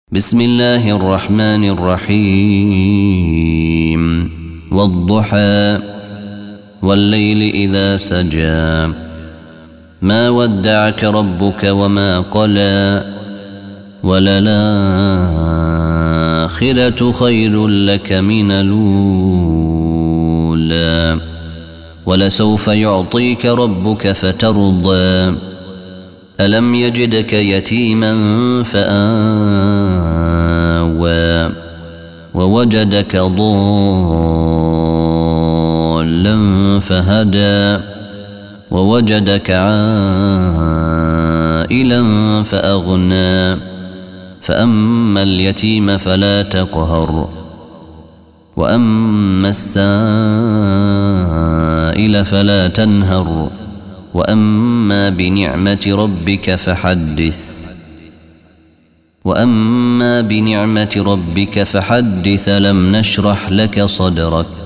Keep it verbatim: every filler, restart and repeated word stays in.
بسم الله الرحمن الرحيم والضحى والليل إذا سجى ما ودعك ربك وما قلى وللآخرة خير لك من الأولى ولسوف يعطيك ربك فترضى ألم يجدك يتيما فآوى ووجدك ضالا فهدى ووجدك عائلا فأغنى فأما اليتيم فلا تقهر وأما السائل فلا تنهر وأما بنعمة ربك فحدث وأما بنعمة ربك فحدث لم نشرح لك صدرك